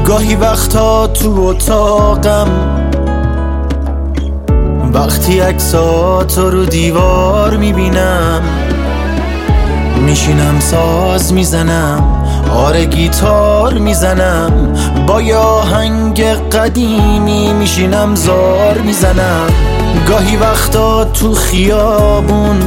گاهی وقتا تو اتاقم وقتی عکساتو رو دیوار میبینم، میشینم ساز میزنم، آره گیتار میزنم، با یه آهنگ قدیمی میشینم زار میزنم. گاهی وقتا تو خیابون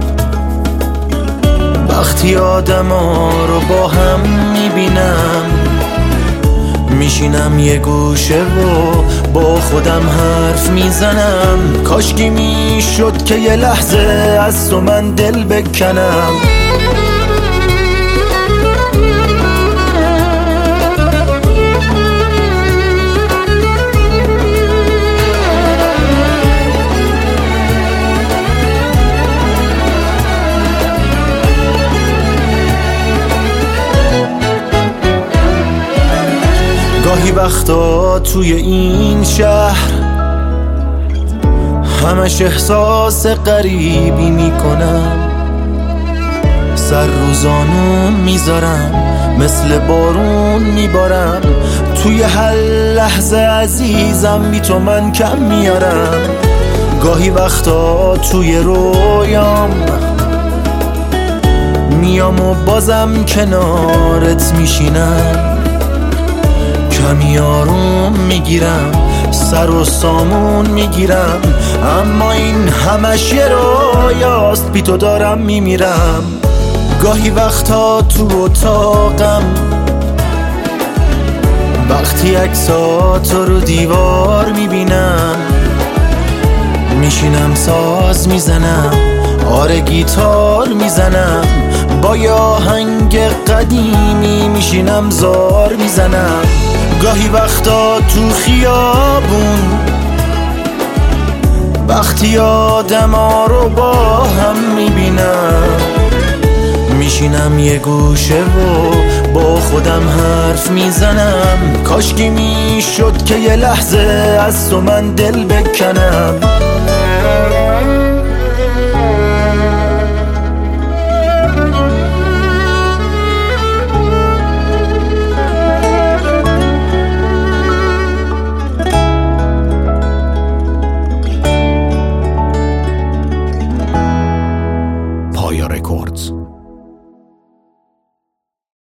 وقتی آدما رو با هم میبینم، میشینم یه گوشه و با خودم حرف میزنم. کاشکی میشد که یه لحظه از تو من دل بکنم. گاهی وقتا توی این شهر همش احساس غریبی میکنم، سر روزانو میذارم، مثل بارون میبارم، توی هر لحظه عزیزم بی تو من کم میارم. گاهی وقتا توی رویام میام و بازم کنارت میشینم، کمی آروم میگیرم، سر و سامون میگیرم، اما این همش یه رویاست، بی تو دارم میمیرم. گاهی وقتا تو اتاقم وقتی عکساتو رو دیوار میبینم، میشینم ساز میزنم، آره گیتار میزنم، با یه آهنگ قدیمی میشینم زار میزنم. گاهی وقتا تو خیابون وقتی آدما رو با هم میبینم، میشینم یه گوشه و با خودم حرف میزنم. کاشکی میشد که یه لحظه از تو من دل بکنم. پایا رکوردز